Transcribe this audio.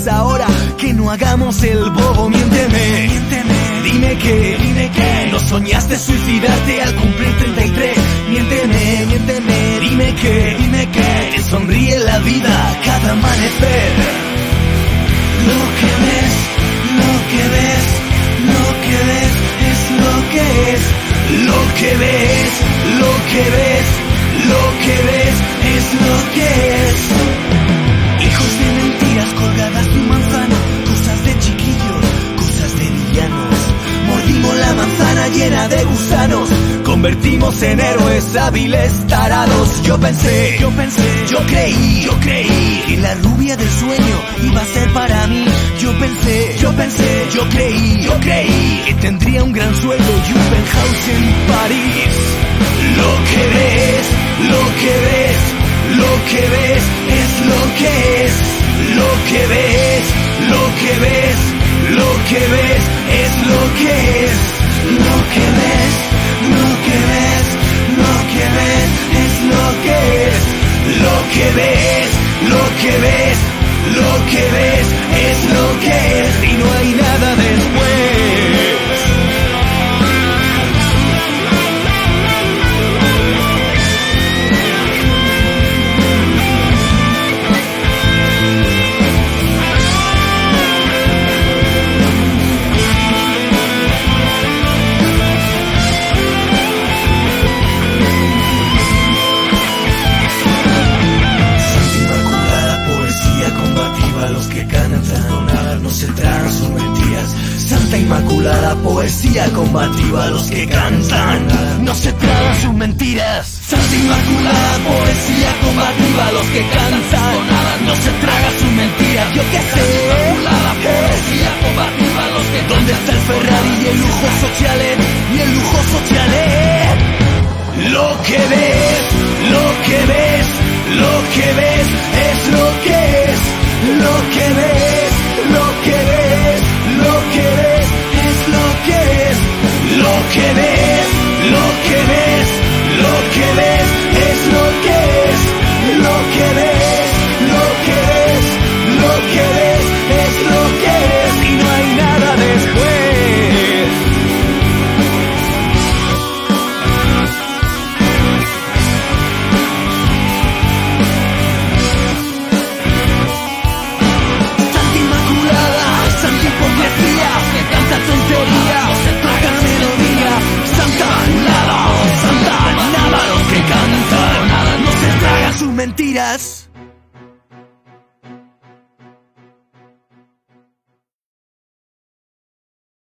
es ahora, que no hagamos el bobo. Miénteme, dime que no soñaste suicidarte al cumplir 33. Miénteme, dime que te sonríe la vida cada amanecer. Lo que ves es lo que es. Lo que ves es lo que es. Hijos de mentiras colgadas de un manzano, cosas de chiquillos, cosas de villanos. Mordimos la manzana llena de gusanos, convertimos en héroes hábiles tarados. Yo pensé, yo creí que la rubia del sueño iba a ser para mí. Yo creí que tendría un gran sueldo y un penthouse en París. Lo que ves es lo que es. Lo que ves es lo que es. Lo que ves es lo que es. Lo que ves es lo que es. Lo que ves es lo que es. Lo que ves es lo que es. Y no hay nada después. Santa Inmaculada, poesía combativa, los que cantan no se tragan sus mentiras. Santa Inmaculada, poesía combativa, los que cantan no se tragan sus mentiras. Yo qué sé, Inmaculada, poesía combativa, los que ¿dónde está el Ferrari y el lujoso chalet? Y el lujoso chalet. Lo que ves es lo que es. Lo que ves es lo que es. Lo que ves es lo que es. Lo que ves es lo que es. Lo que ves es lo que ves es lo que es. Lo que ves es lo que es. Y no hay nada después. Santa Inmaculada, Santa Hipocresía, que canta tontería, tocan melodía. Santa Inmaculada, Santa nada, los que cantan no se tragan sus mentiras.